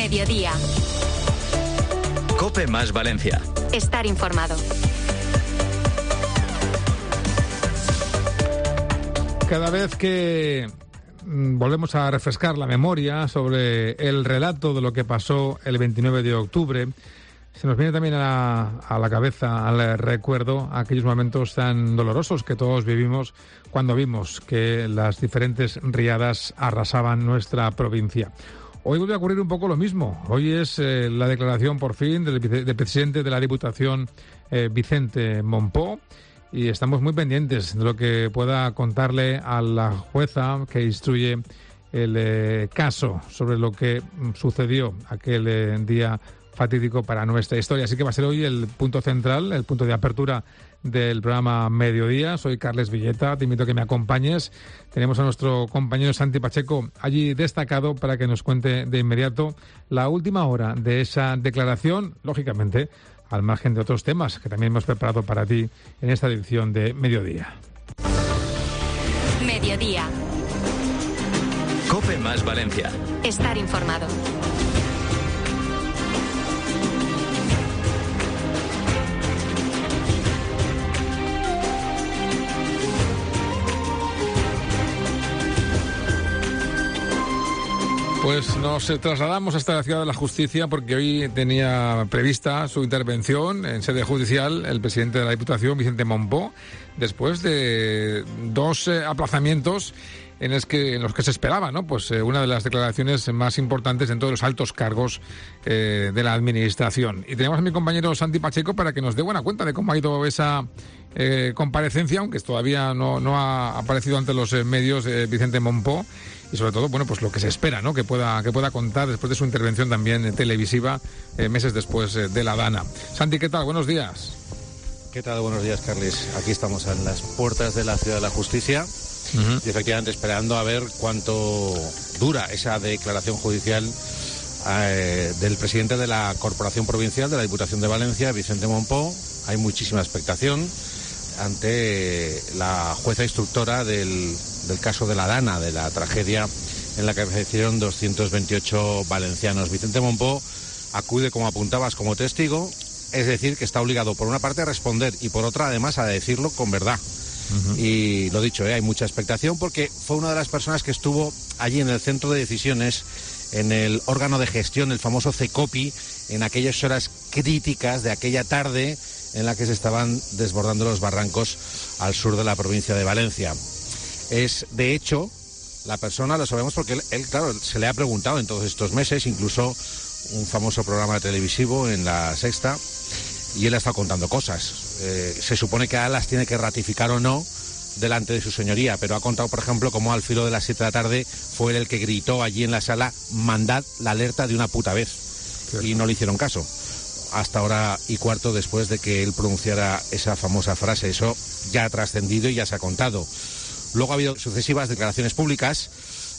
Mediodía. COPE más Valencia. Estar informado. Cada vez que volvemos a refrescar la memoria sobre el relato de lo que pasó el 29 de octubre, se nos viene también a la cabeza, al recuerdo, aquellos momentos tan dolorosos que todos vivimos cuando vimos que las diferentes riadas arrasaban nuestra provincia. Hoy vuelve a ocurrir un poco lo mismo. Hoy es la declaración, por fin, del presidente de la Diputación, Vicente Mompó, y estamos muy pendientes de lo que pueda contarle a la jueza que instruye el caso sobre lo que sucedió aquel día fatídico para nuestra historia. Así que va a ser hoy el punto central, el punto de apertura del programa Mediodía. Soy Carles Villeta, te invito a que me acompañes. Tenemos a nuestro compañero Santi Pacheco allí destacado para que nos cuente de inmediato la última hora de esa declaración, lógicamente, al margen de otros temas que también hemos preparado para ti en esta edición de Mediodía. Mediodía. COPE más Valencia. Estar informado. Pues nos trasladamos hasta la Ciudad de la Justicia porque hoy tenía prevista su intervención en sede judicial el presidente de la Diputación, Vicente Mompó, después de dos aplazamientos en los que se esperaba, ¿no? Pues una de las declaraciones más importantes en todos los altos cargos de la administración. Y tenemos a mi compañero Santi Pacheco para que nos dé buena cuenta de cómo ha ido esa comparecencia, aunque todavía no ha aparecido ante los medios Vicente Mompó. Y sobre todo, bueno, pues lo que se espera, ¿no? Que pueda contar después de su intervención también televisiva meses después de la Dana. Santi, ¿qué tal? Buenos días. ¿Qué tal? Buenos días, Carles. Aquí estamos en las puertas de la Ciudad de la Justicia y efectivamente esperando a ver cuánto dura esa declaración judicial del presidente de la Corporación Provincial de la Diputación de Valencia, Vicente Mompó. Hay muchísima expectación ante la jueza instructora del caso de la Dana, de la tragedia en la que fallecieron 228 valencianos. Vicente Mompó acude, como apuntabas, como testigo, es decir, que está obligado por una parte a responder y por otra además a decirlo con verdad. Y lo dicho, hay mucha expectación porque fue una de las personas que estuvo allí en el centro de decisiones, en el órgano de gestión, el famoso CECOPI, en aquellas horas críticas de aquella tarde en la que se estaban desbordando los barrancos al sur de la provincia de Valencia. Es, de hecho, la persona, lo sabemos porque él, claro, se le ha preguntado en todos estos meses, incluso un famoso programa televisivo en La Sexta, y él ha estado contando cosas. Se supone que ahora las tiene que ratificar o no delante de su señoría, pero ha contado, por ejemplo, cómo al filo de las 7 de la tarde fue él el que gritó allí en la sala: mandad la alerta de una puta vez. Y no le hicieron caso. Hasta hora y cuarto después de que él pronunciara esa famosa frase. Eso ya ha trascendido y ya se ha contado. Luego ha habido sucesivas declaraciones públicas,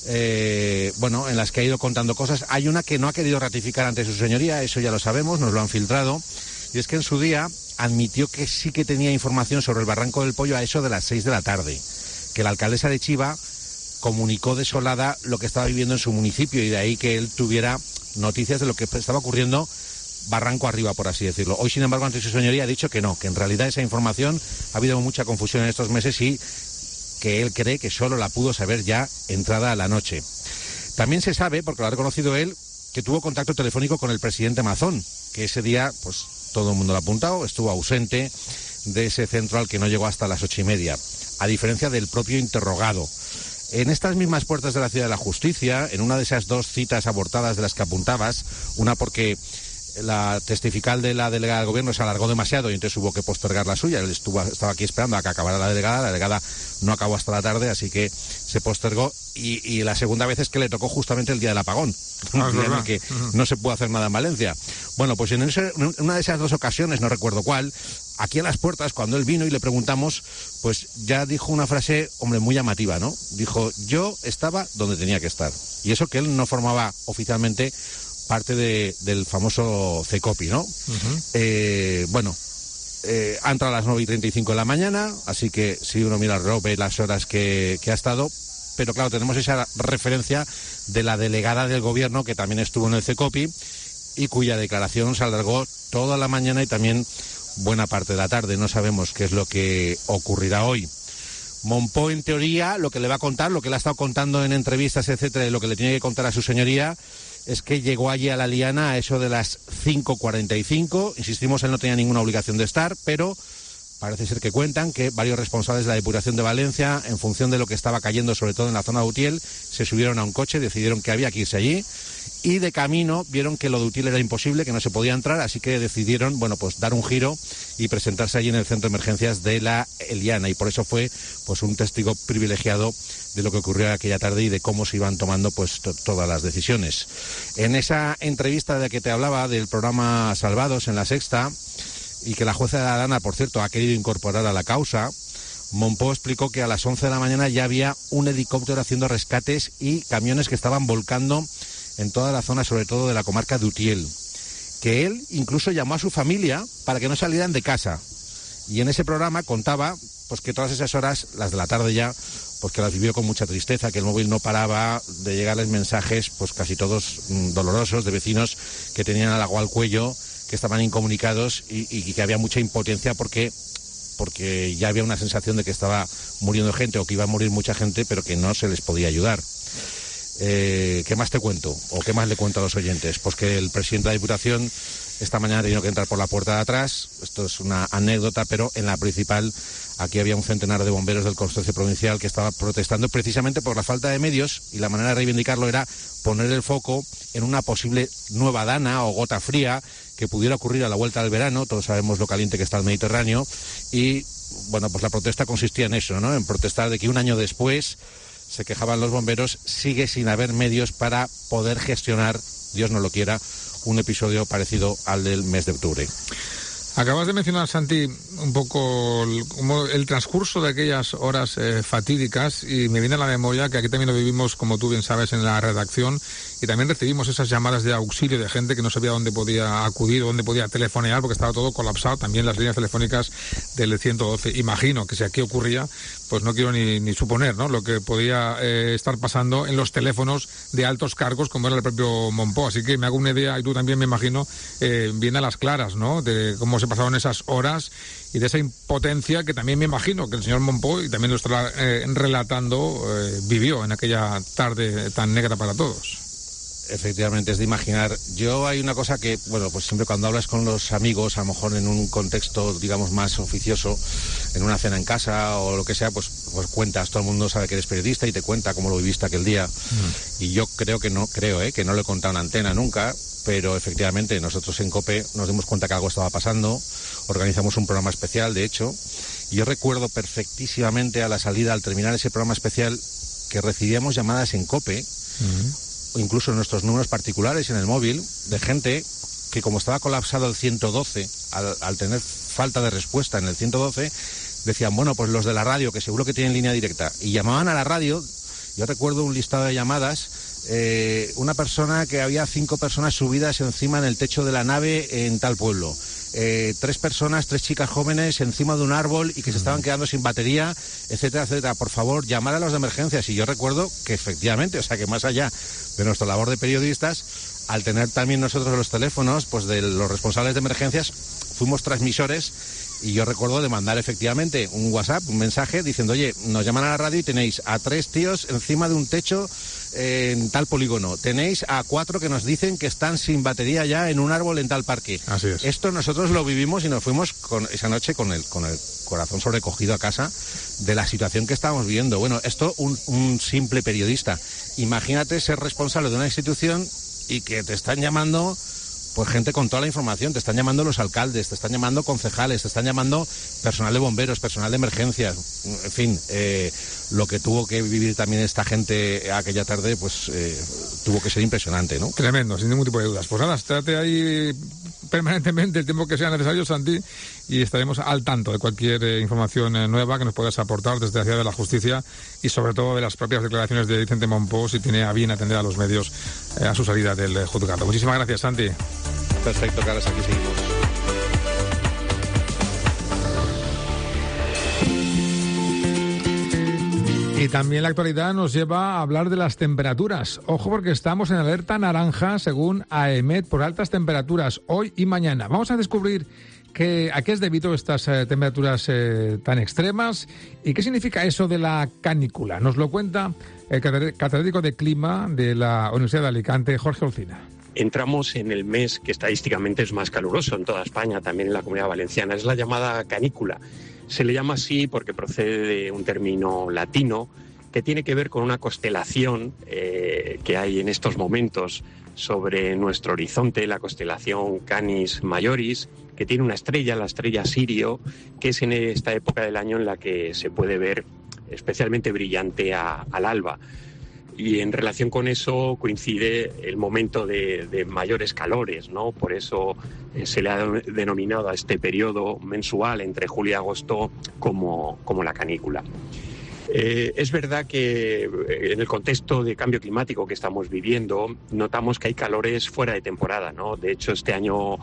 en las que ha ido contando cosas. Hay una que no ha querido ratificar ante su señoría, eso ya lo sabemos, nos lo han filtrado, y es que en su día admitió que sí que tenía información sobre el Barranco del Pollo a eso de las 6 de la tarde, que la alcaldesa de Chiva comunicó desolada lo que estaba viviendo en su municipio, y de ahí que él tuviera noticias de lo que estaba ocurriendo barranco arriba, por así decirlo. Hoy, sin embargo, ante su señoría ha dicho que no, que en realidad esa información ha habido mucha confusión en estos meses y que él cree que solo la pudo saber ya entrada a la noche. También se sabe, porque lo ha reconocido él, que tuvo contacto telefónico con el presidente Mazón, que ese día, pues todo el mundo lo ha apuntado, estuvo ausente de ese centro al que no llegó hasta las 8:30, a diferencia del propio interrogado. En estas mismas puertas de la Ciudad de la Justicia, en una de esas dos citas abortadas de las que apuntabas, una porque la testifical de la delegada del gobierno se alargó demasiado y entonces hubo que postergar la suya. Él estaba aquí esperando a que acabara la delegada no acabó hasta la tarde, así que se postergó, y la segunda vez es que le tocó justamente el día del apagón, un día en el que no se pudo hacer nada en Valencia. Bueno, pues en una de esas dos ocasiones, no recuerdo cuál, aquí a las puertas, cuando él vino y le preguntamos, pues ya dijo una frase, hombre, muy llamativa, ¿no? Dijo: yo estaba donde tenía que estar. Y eso que él no formaba oficialmente parte del famoso CECOPI, ¿no? Ha entrado a las 9:35 de la mañana, así que si uno mira el reloj ve las horas que ha estado, pero claro, tenemos esa referencia de la delegada del gobierno, que también estuvo en el CECOPI, y cuya declaración se alargó toda la mañana y también buena parte de la tarde. No sabemos qué es lo que ocurrirá hoy. Mompó, en teoría, lo que le va a contar, lo que le ha estado contando en entrevistas, etcétera, y lo que le tiene que contar a su señoría, es que llegó allí a la Liana a eso de las 5:45. Insistimos, él no tenía ninguna obligación de estar, pero parece ser que cuentan que varios responsables de la Depuración de Valencia, en función de lo que estaba cayendo, sobre todo en la zona de Utiel, se subieron a un coche, decidieron que había que irse allí, y de camino vieron que lo de Utiel era imposible, que no se podía entrar, así que decidieron, bueno, pues dar un giro y presentarse allí en el centro de emergencias de la Eliana, y por eso fue pues un testigo privilegiado de lo que ocurrió aquella tarde y de cómo se iban tomando pues todas las decisiones. En esa entrevista de la que te hablaba del programa Salvados en La Sexta, y que la jueza de la Dana, por cierto, ha querido incorporar a la causa, Mompó explicó que a las 11 de la mañana ya había un helicóptero haciendo rescates y camiones que estaban volcando en toda la zona, sobre todo de la comarca de Utiel, que él incluso llamó a su familia para que no salieran de casa. Y en ese programa contaba pues que todas esas horas, las de la tarde ya, pues que las vivió con mucha tristeza, que el móvil no paraba de llegarles mensajes, pues casi todos dolorosos, de vecinos que tenían el agua al cuello, que estaban incomunicados y que había mucha impotencia porque ya había una sensación de que estaba muriendo gente o que iba a morir mucha gente, pero que no se les podía ayudar. ¿Qué más te cuento? ¿O qué más le cuento a los oyentes? Pues que el presidente de la Diputación esta mañana ha tenido que entrar por la puerta de atrás. Esto es una anécdota, pero en la principal aquí había un centenar de bomberos del Consorcio Provincial que estaba protestando precisamente por la falta de medios, y la manera de reivindicarlo era poner el foco en una posible nueva dana o gota fría que pudiera ocurrir a la vuelta del verano. Todos sabemos lo caliente que está el Mediterráneo, y bueno, pues la protesta consistía en eso, ¿no? En protestar de que un año después, se quejaban los bomberos, sigue sin haber medios para poder gestionar, Dios no lo quiera, un episodio parecido al del mes de octubre. Acabas de mencionar, Santi, un poco el transcurso de aquellas horas fatídicas, y me viene a la memoria que aquí también lo vivimos, como tú bien sabes, en la redacción, y también recibimos esas llamadas de auxilio de gente que no sabía dónde podía acudir, dónde podía telefonear, porque estaba todo colapsado, también las líneas telefónicas del 112. Imagino que si aquí ocurría, pues no quiero ni suponer, ¿no?, lo que podía estar pasando en los teléfonos de altos cargos, como era el propio Mompó. Así que me hago una idea, y tú también, me imagino, bien a las claras, ¿no?, de cómo se pasaron esas horas y de esa impotencia que también me imagino que el señor Mompó, y también lo estará relatando, vivió en aquella tarde tan negra para todos. Efectivamente, es de imaginar. Yo hay una cosa que, bueno, pues siempre cuando hablas con los amigos, a lo mejor en un contexto, digamos, más oficioso, en una cena en casa o lo que sea, pues cuentas, todo el mundo sabe que eres periodista y te cuenta cómo lo viviste aquel día. Y yo creo que no lo he contado en antena nunca, pero efectivamente nosotros en COPE nos dimos cuenta que algo estaba pasando, organizamos un programa especial, de hecho, y yo recuerdo perfectísimamente a la salida, al terminar ese programa especial, que recibíamos llamadas en COPE, o incluso en nuestros números particulares en el móvil, de gente que, como estaba colapsado el 112, al tener falta de respuesta en el 112, decían, bueno, pues los de la radio, que seguro que tienen línea directa, y llamaban a la radio. Yo recuerdo un listado de llamadas, una persona que había 5 personas subidas encima en el techo de la nave en tal pueblo, 3 chicas jóvenes encima de un árbol y que se estaban quedando sin batería, etcétera, etcétera. Por favor, llamar a los de emergencias. Y yo recuerdo que efectivamente, o sea, que más allá de nuestra labor de periodistas, al tener también nosotros los teléfonos, pues de los responsables de emergencias, fuimos transmisores. Y yo recuerdo de mandar efectivamente un WhatsApp, un mensaje diciendo, oye, nos llaman a la radio y tenéis a 3 tíos encima de un techo en tal polígono. Tenéis a 4 que nos dicen que están sin batería ya en un árbol en tal parque. Así es. Esto nosotros lo vivimos y nos fuimos esa noche con el corazón sobrecogido a casa de la situación que estábamos viviendo. Bueno, esto un simple periodista. Imagínate ser responsable de una institución y que te están llamando, pues gente con toda la información, te están llamando los alcaldes, te están llamando concejales, te están llamando personal de bomberos, personal de emergencias, en fin, lo que tuvo que vivir también esta gente aquella tarde, pues tuvo que ser impresionante, ¿no? Tremendo, sin ningún tipo de dudas. Pues nada, estate ahí permanentemente el tiempo que sea necesario, Santi, y estaremos al tanto de cualquier información nueva que nos puedas aportar desde la Ciudad de la Justicia, y sobre todo de las propias declaraciones de Vicente Mompó, si tiene a bien atender a los medios a su salida del juzgado. Muchísimas gracias, Santi. Perfecto, Carlos, aquí seguimos. Y también la actualidad nos lleva a hablar de las temperaturas. Ojo, porque estamos en alerta naranja, según AEMET, por altas temperaturas hoy y mañana. Vamos a descubrir a qué es debido estas temperaturas tan extremas y qué significa eso de la canícula. Nos lo cuenta el catedrático de Clima de la Universidad de Alicante, Jorge Olcina. Entramos en el mes que estadísticamente es más caluroso en toda España, también en la Comunidad Valenciana. Es la llamada canícula. Se le llama así porque procede de un término latino que tiene que ver con una constelación que hay en estos momentos sobre nuestro horizonte, la constelación Canis Majoris, que tiene una estrella, la estrella Sirio, que es en esta época del año en la que se puede ver especialmente brillante al alba. Y en relación con eso coincide el momento de mayores calores, ¿no? Por eso se le ha denominado a este periodo mensual entre julio y agosto como la canícula. Es verdad que en el contexto de cambio climático que estamos viviendo notamos que hay calores fuera de temporada, ¿no? De hecho, este año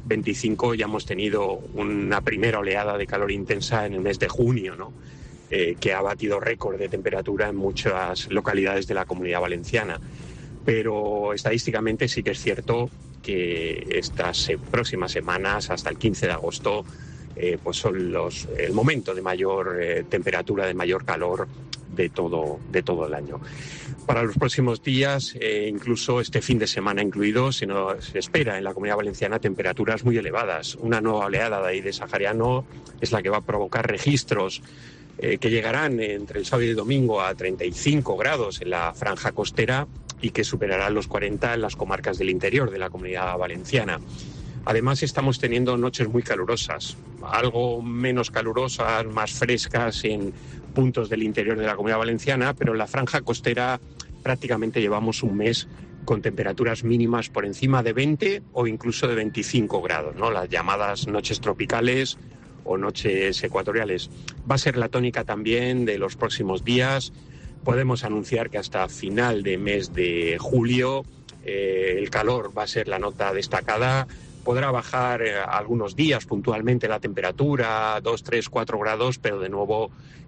25 ya hemos tenido una primera oleada de calor intensa en el mes de junio, ¿no? Que ha batido récord de temperatura en muchas localidades de la Comunidad Valenciana. Pero estadísticamente sí que es cierto que estas próximas semanas, hasta el 15 de agosto, pues son el momento de mayor temperatura, de mayor calor de todo el año. Para los próximos días, incluso este fin de semana incluido, se espera en la Comunidad Valenciana temperaturas muy elevadas. Una nueva oleada de aire sahariano es la que va a provocar registros que llegarán entre el sábado y el domingo a 35 grados en la franja costera y que superarán los 40 en las comarcas del interior de la Comunidad Valenciana. Además, estamos teniendo noches muy calurosas, algo menos calurosas, más frescas en puntos del interior de la Comunidad Valenciana, pero en la franja costera prácticamente llevamos un mes con temperaturas mínimas por encima de 20 o incluso de 25 grados, ¿no? Las llamadas noches tropicales o noches ecuatoriales. Va a ser la tónica también de los próximos días. Podemos anunciar que hasta final de mes de julio el calor va a ser la nota destacada. Podrá bajar algunos días puntualmente la temperatura, 2, 3, 4 grados, pero de nuevo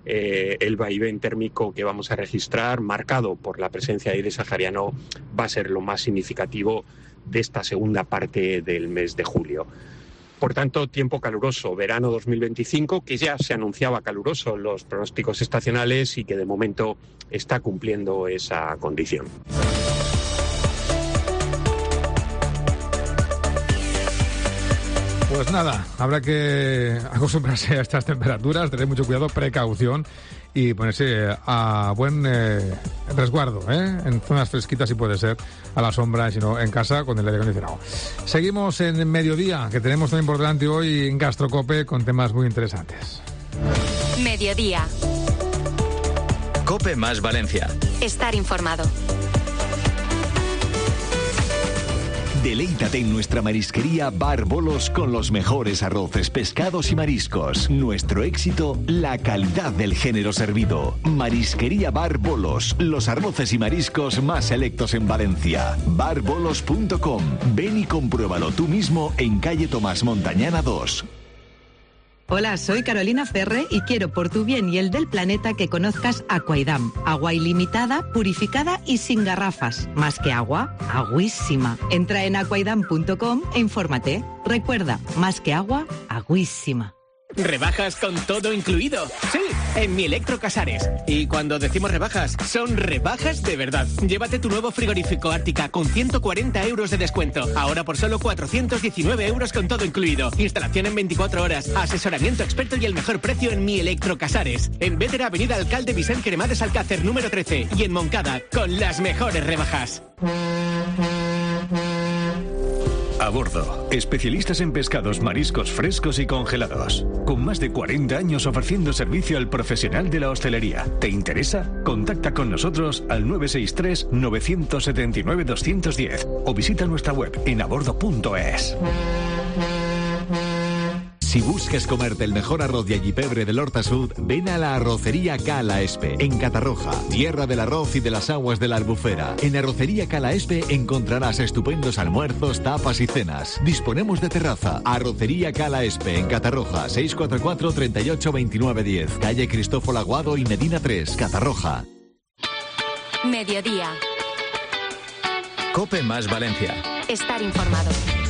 el vaivén térmico que vamos a registrar, marcado por la presencia de aire sahariano, va a ser lo más significativo de esta segunda parte del mes de julio. Por tanto, tiempo caluroso, verano 2025, que ya se anunciaba caluroso en los pronósticos estacionales y que de momento está cumpliendo esa condición. Pues nada, habrá que acostumbrarse a estas temperaturas, tener mucho cuidado, precaución y ponerse a buen resguardo, en zonas fresquitas si puede ser, a la sombra, si no en casa con el aire acondicionado. Seguimos en Mediodía, que tenemos también por delante hoy en Gastrocope con temas muy interesantes. Mediodía. Cope más Valencia. Estar informado. Deleítate en nuestra marisquería Bar Bolos con los mejores arroces, pescados y mariscos. Nuestro éxito, la calidad del género servido. Marisquería Bar Bolos, los arroces y mariscos más selectos en Valencia. barbolos.com. Ven y compruébalo tú mismo en calle Tomás Montañana 2. Hola, soy Carolina Ferre y quiero por tu bien y el del planeta que conozcas Aquaidam. Agua ilimitada, purificada y sin garrafas. Más que agua, agüísima. Entra en aquaidam.com e infórmate. Recuerda, más que agua, agüísima. Rebajas con todo incluido. Sí, en Mi Electrocasares. Y cuando decimos rebajas, son rebajas de verdad. Llévate tu nuevo frigorífico Ártica con 140 euros de descuento. Ahora por solo 419 euros con todo incluido. Instalación en 24 horas. Asesoramiento experto y el mejor precio en Mi Electrocasares. En Vétera, Avenida Alcalde Vicent Cremades Alcácer número 13. Y en Moncada, con las mejores rebajas. A bordo, especialistas en pescados, mariscos frescos y congelados. Con más de 40 años ofreciendo servicio al profesional de la hostelería. ¿Te interesa? Contacta con nosotros al 963-979-210 o visita nuestra web en abordo.es. Si buscas comerte el mejor arroz y allipebre del Horta Sud, ven a la arrocería Cala Espe, en Catarroja, tierra del arroz y de las aguas de la Albufera. En Arrocería Cala Espe encontrarás estupendos almuerzos, tapas y cenas. Disponemos de terraza. Arrocería Cala Espe, en Catarroja, 644 38 29 10, calle Cristóforo Aguado y Medina 3, Catarroja. Mediodía. COPE más Valencia. Estar informado.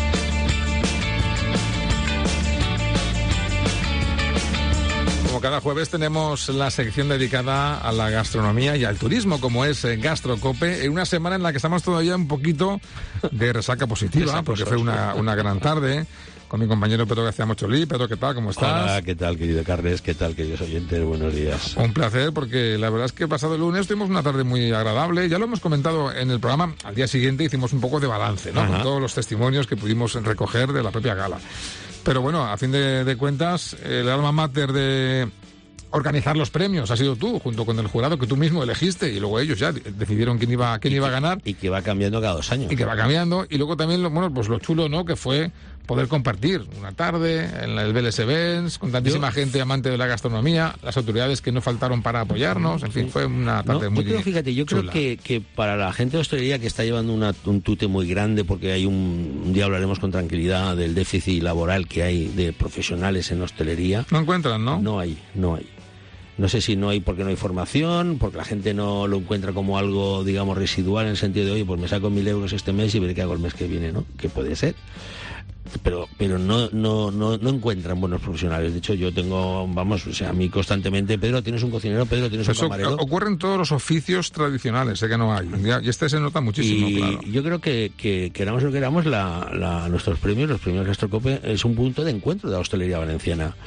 Como cada jueves tenemos la sección dedicada a la gastronomía y al turismo, como es GastroCope, en una semana en la que estamos todavía un poquito de resaca positiva, porque fue una gran tarde, con mi compañero Pedro García Mocholí. Pedro, ¿qué tal? ¿Cómo estás? Hola, ¿qué tal, querido Carles? ¿Qué tal, queridos oyentes? Buenos días. Un placer, porque la verdad es que pasado el lunes tuvimos una tarde muy agradable. Ya lo hemos comentado en el programa. Al día siguiente hicimos un poco de balance, ¿no? Con todos los testimonios que pudimos recoger de la propia gala. Pero bueno, a fin de cuentas, el alma mater de organizar los premios ha sido tú, junto con el jurado que tú mismo elegiste, y luego ellos ya decidieron quién iba a ganar. Y que va cambiando cada 2 años. Y que va cambiando. Y luego también, lo chulo, ¿no?, que fue poder compartir una tarde en el Vélez Events con tantísima gente amante de la gastronomía, las autoridades que no faltaron para apoyarnos. En fin, fue una tarde muy chula. Fíjate, yo creo que para la gente de hostelería, que está llevando un tute muy grande, porque hay un día hablaremos con tranquilidad del déficit laboral que hay de profesionales en hostelería. No encuentran, ¿no? No hay. No sé si no hay porque no hay formación, porque la gente no lo encuentra como algo, digamos, residual, en el sentido de, oye, pues me saco 1.000 euros este mes y veré qué hago el mes que viene, ¿no? Que puede ser. Pero no encuentran buenos profesionales. De hecho, yo tengo, a mí constantemente, Pedro, ¿tienes un cocinero? Pedro, ¿tienes un camarero? Ocurre en todos los oficios tradicionales, sé que no hay. Y este se nota muchísimo, claro. Yo creo que queramos o no queramos, nuestros premios, los premios GastroCope, es un punto de encuentro de la hostelería valenciana.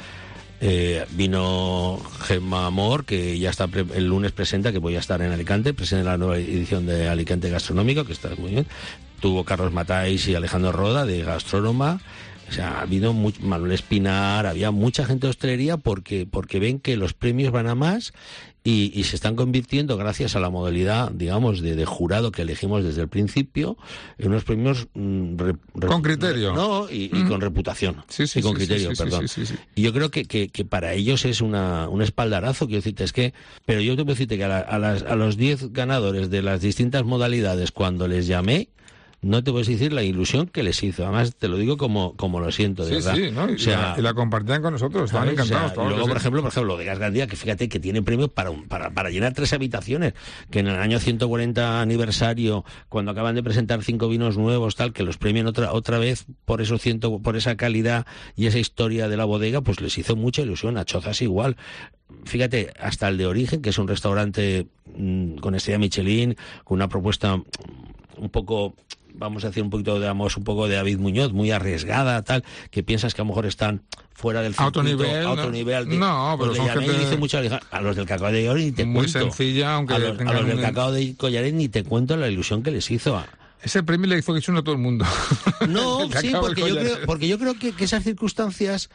Vino Gemma Amor, que ya está el lunes presenta, que voy a estar en Alicante, presenta la nueva edición de Alicante Gastronómico, que está muy bien. Tuvo Carlos Matáis y Alejandro Roda, de Gastrónoma. O sea, ha habido Manuel Espinar, había mucha gente de hostelería porque ven que los premios van a más y se están convirtiendo, gracias a la modalidad, digamos, de jurado que elegimos desde el principio, en unos premios con criterio. Y con reputación. Sí, con criterio, perdón. Sí. Y yo creo que para ellos es un espaldarazo, quiero decirte, pero yo te puedo decirte que a los 10 ganadores de las distintas modalidades, cuando les llamé, no te puedes decir la ilusión que les hizo. Además, te lo digo como lo siento, de verdad. Sí, ¿no? Y la compartían con nosotros, estaban encantados. Y luego, por ejemplo, lo de Gas Gandía, que fíjate que tiene premio para llenar 3 habitaciones, que en el año 140 aniversario, cuando acaban de presentar 5 vinos nuevos, tal, que los premian otra vez por esa calidad y esa historia de la bodega, pues les hizo mucha ilusión. A Chozas igual. Fíjate, hasta el de Origen, que es un restaurante con estrella Michelin, con una propuesta un poco, vamos a decir, un poquito de David Muñoz, muy arriesgada, tal, que piensas que a lo mejor están fuera del circuito, a otro nivel. No, pero son gente... dice mucho a los del Cacao de Collaret ni te muy cuento. Muy sencilla, aunque a los del Cacao de Collaret ni te cuento la ilusión que les hizo. Ese premio le hizo que a todo el mundo. No, sí, porque yo creo que esas circunstancias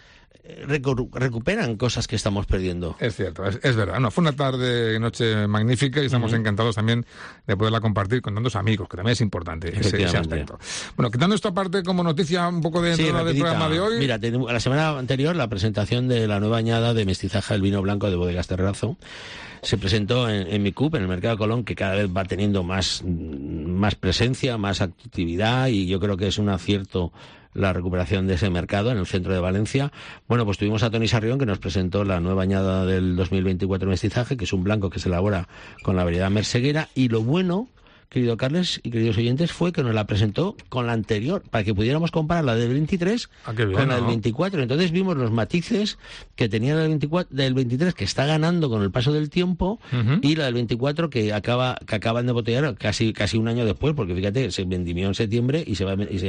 recuperan cosas que estamos perdiendo. Es cierto, es verdad. No, fue una tarde, noche magnífica, y estamos encantados también de poderla compartir con tantos amigos, que también es importante ese aspecto. Bueno, quitando esto aparte como noticia un poco de entrada del programa de hoy. Mira, la semana anterior la presentación de la nueva añada de mestizaje del vino blanco de Bodegas Terrazo se presentó en MICUP, en el Mercado de Colón, que cada vez va teniendo más presencia, más actividad, y yo creo que es un acierto la recuperación de ese mercado en el centro de Valencia. Bueno, pues tuvimos a Toni Sarrión, que nos presentó la nueva añada del 2024 mestizaje, que es un blanco que se elabora con la variedad merseguera, y lo bueno, querido Carles y queridos oyentes, fue que nos la presentó con la anterior, para que pudiéramos comparar la del 23 con la del 24. Entonces vimos los matices que tenía la del 23, que está ganando con el paso del tiempo, y la del 24 que acaban de botellar casi un año después, porque fíjate, se vendimió en septiembre y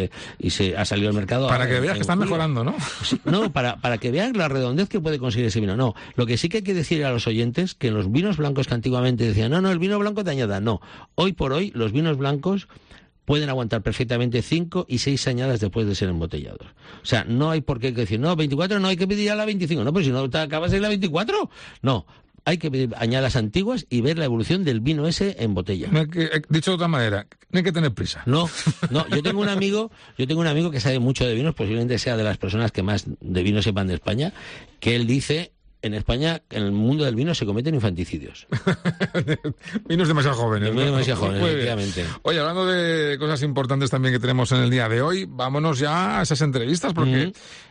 se ha salido al mercado. Para que veas que están mejorando, ¿no? No, para que vean la redondez que puede conseguir ese vino. No, lo que sí que hay que decir a los oyentes, que los vinos blancos que antiguamente decían, no, el vino blanco de añada, no. Hoy por hoy los vinos blancos pueden aguantar perfectamente 5 y 6 añadas después de ser embotellados. O sea, no hay por qué decir, no, 24 no hay que pedir a la 25. No, pues si no te acabas en la 24. No, hay que pedir añadas antiguas y ver la evolución del vino ese en botella. No hay que, dicho de otra manera, no hay que tener prisa. No, yo tengo un amigo que sabe mucho de vinos, posiblemente sea de las personas que más de vino sepan de España, que él dice: en España, en el mundo del vino, se cometen infanticidios. Vinos demasiado jóvenes. Vinos demasiado jóvenes, efectivamente. Oye, hablando de cosas importantes también que tenemos en el día de hoy, vámonos ya a esas entrevistas, porque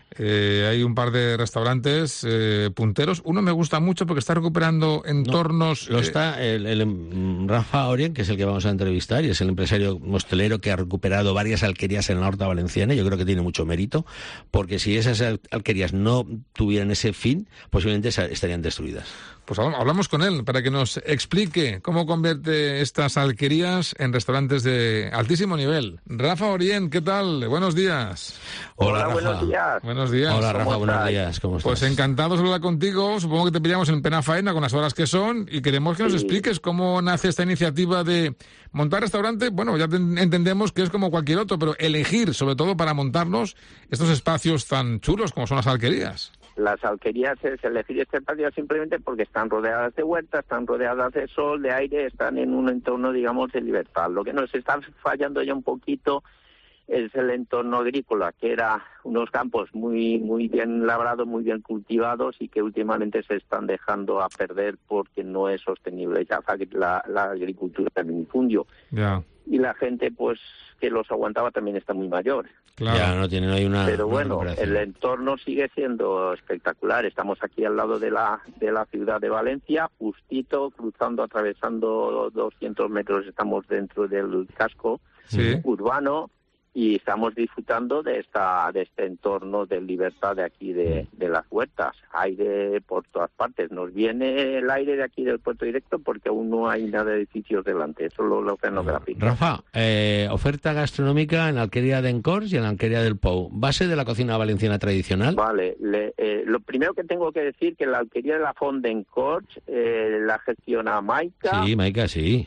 hay un par de restaurantes punteros. Uno me gusta mucho porque está recuperando entornos... está el Rafa Orien, que es el que vamos a entrevistar, y es el empresario hostelero que ha recuperado varias alquerías en la Horta Valenciana. Yo creo que tiene mucho mérito, porque si esas alquerías no tuvieran ese fin, posiblemente estarían destruidas. Pues hablamos con él para que nos explique cómo convierte estas alquerías en restaurantes de altísimo nivel. Rafa Orien, ¿qué tal? Buenos días. Hola, Rafa. Buenos días. Buenos días. Hola, Rafa, buenos días. ¿Cómo estás? Pues encantados de hablar contigo. Supongo que te pillamos en plena faena con las horas que son y queremos que nos expliques cómo nace esta iniciativa de montar restaurante. Bueno, ya entendemos que es como cualquier otro, pero elegir, sobre todo para montarnos, estos espacios tan chulos como son las alquerías. Las alquerías es elegir este espacio simplemente porque están rodeadas de huertas, están rodeadas de sol, de aire, están en un entorno, digamos, de libertad. Lo que nos está fallando ya un poquito es el entorno agrícola, que era unos campos muy bien labrados, muy bien cultivados y que últimamente se están dejando a perder porque no es sostenible ya la agricultura de minifundio. Ya. Y la gente, pues, que los aguantaba también está muy mayor. Claro. Ya no hay una... Pero bueno, recuperación. el entorno sigue siendo espectacular. Estamos aquí al lado de la ciudad de Valencia, justito, atravesando 200 metros, estamos dentro del casco urbano y estamos disfrutando de este entorno de libertad de aquí de las huertas. Aire por todas partes. Nos viene el aire de aquí del puerto directo porque aún no hay nada de edificios delante, solo la oceanográfica. Rafa, oferta gastronómica en la alquería de Encors y en la alquería del Pou. ¿Base de la cocina valenciana tradicional? Vale, lo primero que tengo que decir que la alquería de la Font d'Encors la gestiona Maica. Sí, Maica, sí.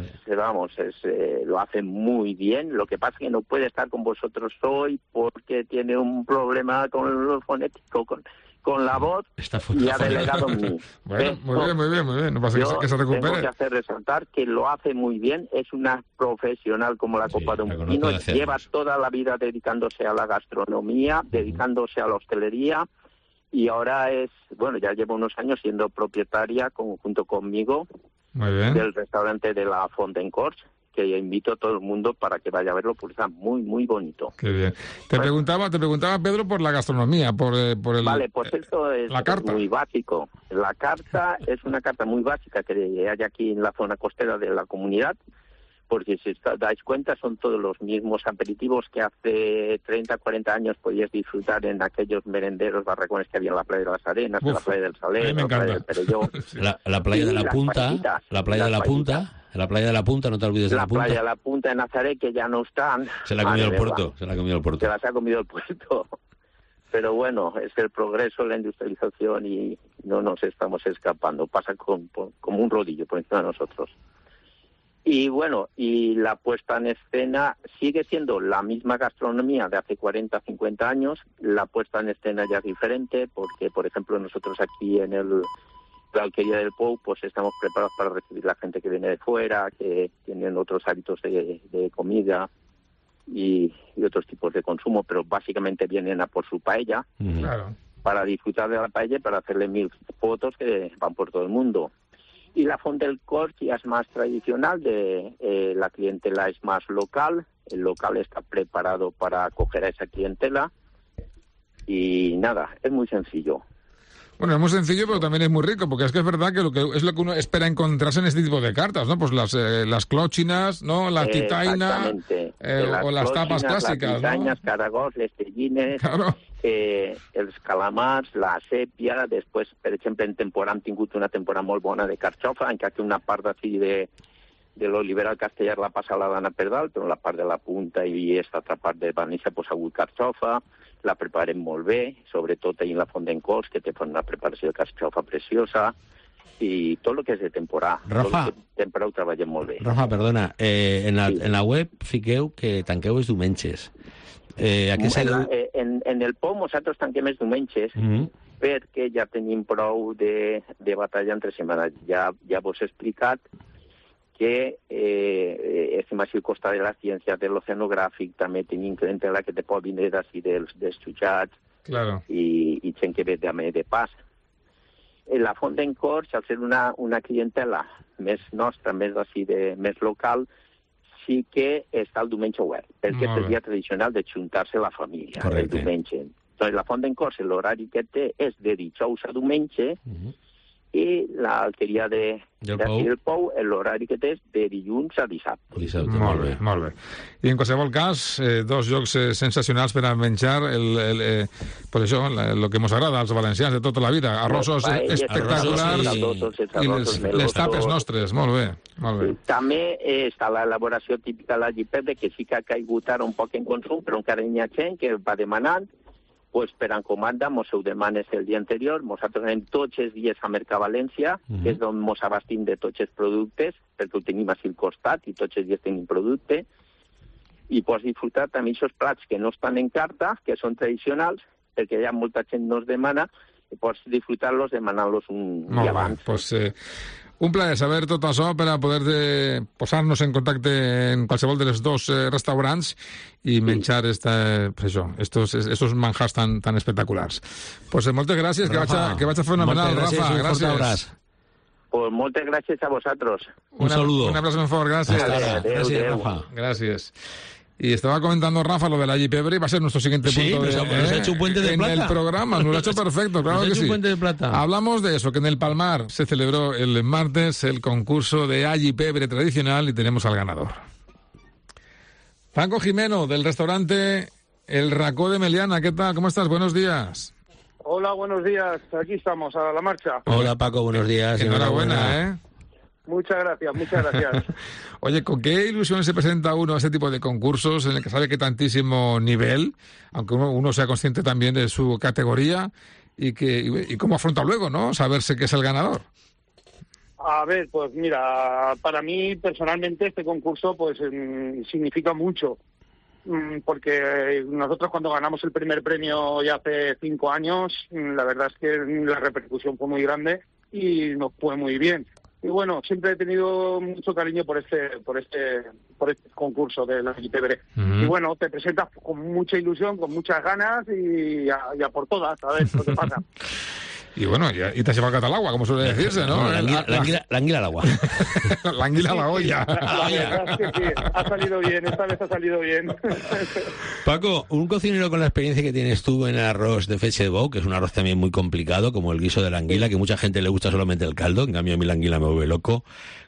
Lo hace muy bien. Lo que pasa es que no puede estar con vosotros hoy porque tiene un problema con lo fonético, con la voz, y ha delegado en mí. Bueno, muy bien. No pasa que se recupere. Tengo que hacer resaltar que lo hace muy bien. Es una profesional como la copa de un pino. Lleva toda la vida dedicándose a la gastronomía, dedicándose a la hostelería, y ahora ya lleva unos años siendo propietaria junto conmigo del restaurante de la Font d'Encors, que invito a todo el mundo para que vaya a verlo porque está muy, muy bonito. Qué bien. Te preguntaba, Pedro, por la gastronomía, por el... Vale, pues esto es muy básico. La carta es una carta muy básica que hay aquí en la zona costera de la comunidad, porque si os dais cuenta son todos los mismos aperitivos que hace 30, 40 años podíais disfrutar en aquellos merenderos, barracones que había en la playa de las Arenas, en la playa del Salé, en la playa del Perelló. La playa de la Punta, la playa de la Punta... La playa de la Punta, no te olvides de la Punta. La playa de la Punta de Nazaret, que ya no están. Se la ha comido el puerto. Se las ha comido el puerto. Pero bueno, es el progreso, la industrialización y no nos estamos escapando. Pasa como un rodillo por encima de nosotros. Y bueno, y la puesta en escena sigue siendo la misma gastronomía de hace 40, 50 años. La puesta en escena ya es diferente porque, por ejemplo, nosotros aquí en la alquería del Pou, pues estamos preparados para recibir la gente que viene de fuera, que tienen otros hábitos de comida y otros tipos de consumo, pero básicamente vienen a por su paella, para disfrutar de la paella y para hacerle 1000 fotos que van por todo el mundo. Y la Font d'Encors ya es más tradicional, la clientela es más local, el local está preparado para acoger a esa clientela y nada, es muy sencillo. Bueno, es muy sencillo, pero también es muy rico, porque es que es verdad que lo que uno espera encontrarse en este tipo de cartas, ¿no? Pues las clóchinas, ¿no? La titaina, o las tapas clàssiques, les titanyes, caragols, les tellines, els calamars, la sèpia, després, per exemple, en temporada hem tingut una temporada molt bona de carxofa, encara que una part d'ací de l'Olivera al Castellar la passa la d'Anna per dalt, però la part de la Punta i aquesta altra part de Vanissa pues, ha hagut carxofa, la preparem molt bé, sobretot ahí en la Font d'Encors, que té una preparació de carxofa preciosa, i tot el que és de temporada. Rafa, tot el que és de temporada ho treballem molt bé. Rafa, perdona, en la web fiqueu que tanqueu els diumenges. En el POM nosaltres tanquem els diumenges, perquè ja tenim prou de batalla entre setmanes. Ja vos he explicat que estem així al costat de la ciència de l'oceanogràfic, també tenim clientela que te pot vindre d'ací dels jutjats, claro, i gent que ve també de pas. La Font d'en Corts, al ser una clientela més nostra, més local, sí que està el diumenge obert, perquè és el dia tradicional de juntar-se la família, el diumenge. Doncs la Font d'en Corts, l'horari que té és de dijous a diumenge, i l'alqueria del Pou, l'horari que té és de dilluns a dissabte. Molt bé, molt bé. I en qualsevol cas, dos llocs sensacionals per a menjar per això, el que ens agrada als valencians de tota la vida, arrossos espectaculars i les tapes nostres. Molt bé, molt bé. També està l'elaboració típica de l'alli pebre, que sí que ha caigut ara un poc en consum, però encara hi ha gent que va demanant. Pues per encomanda mos ho demanes el dia anterior. Nosaltres anem tots els dies a Mercavalència, que és on mos abastim de tots els productes, perquè ho tenim així al costat i tots els dies tenim producte. I pots disfrutar també aquests plats que no estan en carta, que són tradicionals, perquè ja molta gent nos demana, i pots disfrutar-los demanant-los un dia abans. Pues, un plaer saber tot això per a poder posar-nos en contacte en qualsevol dels dos restaurants i menjar estos manjars tan espectaculars. Pues moltes gràcies, Rafa, que vaig a fenomenal, Rafa. Gràcies. Pues moltes gràcies a vosaltres. Un saludo. Un abrazo muy fuerte, gracias. Gracias, Rafa. Gracias. Y estaba comentando Rafa lo del alli pebre y va a ser nuestro siguiente punto nos ha hecho un puente de plata. En el programa, nos lo ha hecho perfecto, claro que sí. Un puente de plata. Hablamos de eso, que en el Palmar se celebró el martes el concurso de alli pebre tradicional y tenemos al ganador. Paco Jimeno, del restaurante El Racó de Meliana. ¿Qué tal? ¿Cómo estás? Buenos días. Hola, buenos días. Aquí estamos, a la marcha. Hola, Paco, buenos días. Enhorabuena, Muchas gracias, muchas gracias. Oye, ¿con qué ilusión se presenta uno a este tipo de concursos en el que sabe que tantísimo nivel, aunque uno sea consciente también de su categoría, y cómo afronta luego, ¿no? Saberse que es el ganador. A ver, pues mira, para mí personalmente este concurso pues significa mucho, porque nosotros cuando ganamos el primer premio ya hace 5 años, la verdad es que la repercusión fue muy grande y nos fue muy bien. Y bueno, siempre he tenido mucho cariño por este concurso de la alli pebre. Y bueno, te presentas con mucha ilusión, con muchas ganas y a por todas, a ver lo que pasa. Y bueno, y te has llevado al agua, como suele decirse, ¿no? La anguila al agua. La anguila a la olla. La verdad es que sí, ha salido bien, esta vez ha salido bien. Paco, un cocinero con la experiencia que tienes tú en el arroz de fetge de bou, que es un arroz también muy complicado, como el guiso de la anguila, que mucha gente le gusta solamente el caldo, en cambio a mí la anguila me vuelve loco.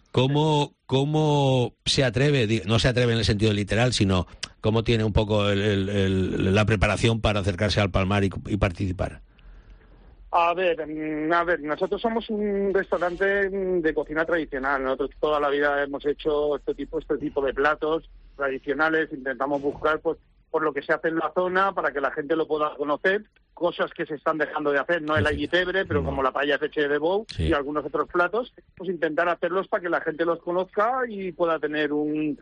¿Cómo se atreve, no se atreve en el sentido literal, sino cómo tiene un poco la preparación para acercarse al Palmar y participar? A ver, nosotros somos un restaurante de cocina tradicional. Nosotros toda la vida hemos hecho este tipo de platos tradicionales. Intentamos buscar pues por lo que se hace en la zona para que la gente lo pueda conocer. Cosas que se están dejando de hacer, no el alli pebre, pero como la paella fetge de bou y algunos otros platos, pues intentar hacerlos para que la gente los conozca y pueda tener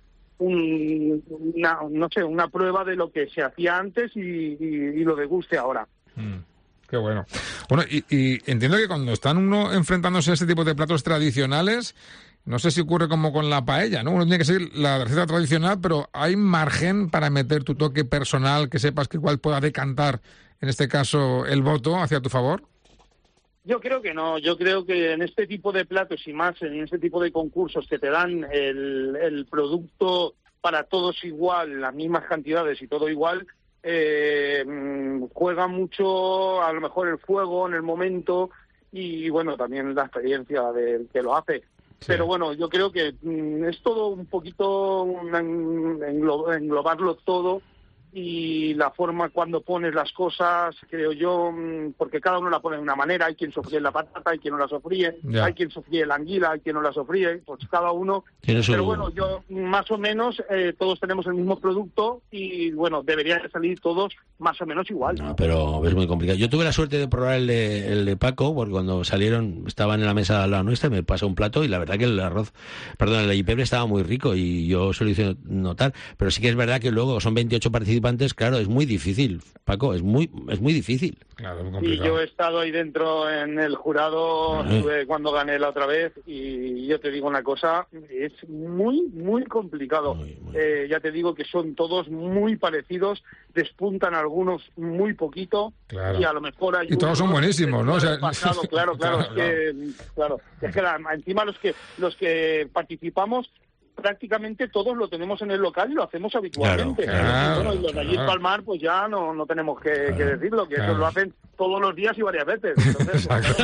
una prueba de lo que se hacía antes y lo deguste ahora. Qué bueno. Bueno, y entiendo que cuando están uno enfrentándose a este tipo de platos tradicionales, no sé si ocurre como con la paella, ¿no? Uno tiene que seguir la receta tradicional, pero ¿hay margen para meter tu toque personal que sepas que igual pueda decantar, en este caso, el voto hacia tu favor? Yo creo que no. Yo creo que en este tipo de platos y más en este tipo de concursos que te dan el producto para todos igual, las mismas cantidades y todo igual, juega mucho a lo mejor el fuego en el momento y bueno, también la experiencia del que lo hace. Sí. Pero bueno, yo creo que es todo un poquito englobarlo todo y la forma cuando pones las cosas, creo yo, porque cada uno la pone de una manera. Hay quien sofríe la patata, hay quien no la sofríe, hay quien sofríe la anguila, hay quien no la sofríe, pues cada uno. Pero bueno, yo más o menos todos tenemos el mismo producto y bueno, deberían salir todos más o menos igual. No, pero es muy complicado. Yo tuve la suerte de probar el de Paco, porque cuando salieron, estaban en la mesa al lado nuestra, me pasó un plato y la verdad que el alli pebre estaba muy rico y yo se lo hice notar, pero sí que es verdad que luego son 28 participantes participantes, claro, es muy difícil, Paco, es muy difícil. Claro, muy Y complicado. yo he estado ahí dentro en el jurado, estuve cuando gané la otra vez, y yo te digo una cosa, es muy, muy complicado. Ya te digo que son todos muy parecidos, despuntan algunos muy poquito, Claro. y a lo mejor hay Y todos son unos buenísimos, ¿no? O sea, pasado, claro, es que encima los que participamos prácticamente todos lo tenemos en el local y lo hacemos habitualmente. Claro, y bueno, y los de allí claro. Palmar, pues ya no tenemos que decirlo, que claro. eso lo hacen todos los días y varias veces. Entonces,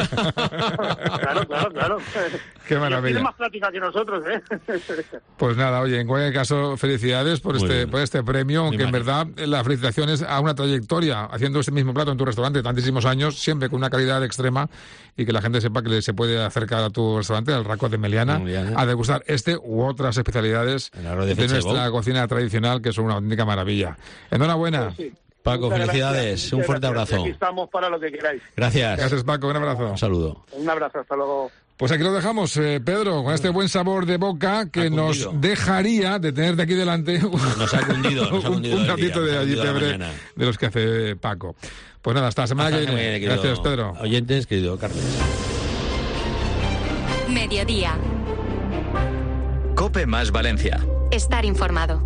claro. Qué maravilla. Tienen más práctica que nosotros, ¿eh? Pues nada, oye, en cualquier caso, felicidades por este premio, aunque en verdad la felicitación es a una trayectoria haciendo este mismo plato en tu restaurante tantísimos años, siempre con una calidad extrema, y que la gente sepa que se puede acercar a tu restaurante, al Racó de Meliana, a degustar este u otras especialidades de nuestra cocina tradicional, que son una auténtica maravilla. Enhorabuena. Sí. Paco, Muchas felicidades, gracias, un fuerte abrazo. Aquí estamos para lo que queráis. Gracias. Gracias, Paco, un abrazo. Un saludo. Un abrazo, hasta luego. Pues aquí lo dejamos, Pedro, con este buen sabor de boca que nos dejaría de tener de aquí delante nos ha cundido un ratito de allí pebre de los que hace Paco. Pues nada, hasta la semana que viene. Gracias, Pedro. Oyentes, querido Carles. Mediodía. COPE más Valencia. Estar informado.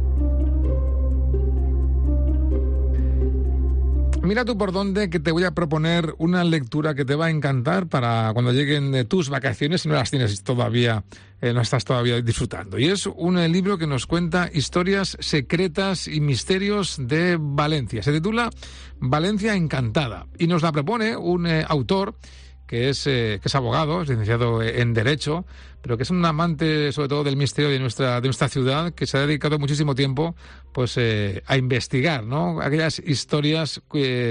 Mira tú por dónde, que te voy a proponer una lectura que te va a encantar para cuando lleguen tus vacaciones, si no las tienes todavía, no estás todavía disfrutando. Y es un libro que nos cuenta historias secretas y misterios de Valencia. Se titula Valencia Encantada y nos la propone un autor que es abogado, es licenciado en Derecho, pero que es un amante sobre todo del misterio de nuestra ciudad, que se ha dedicado muchísimo tiempo pues a investigar, ¿no? Aquellas historias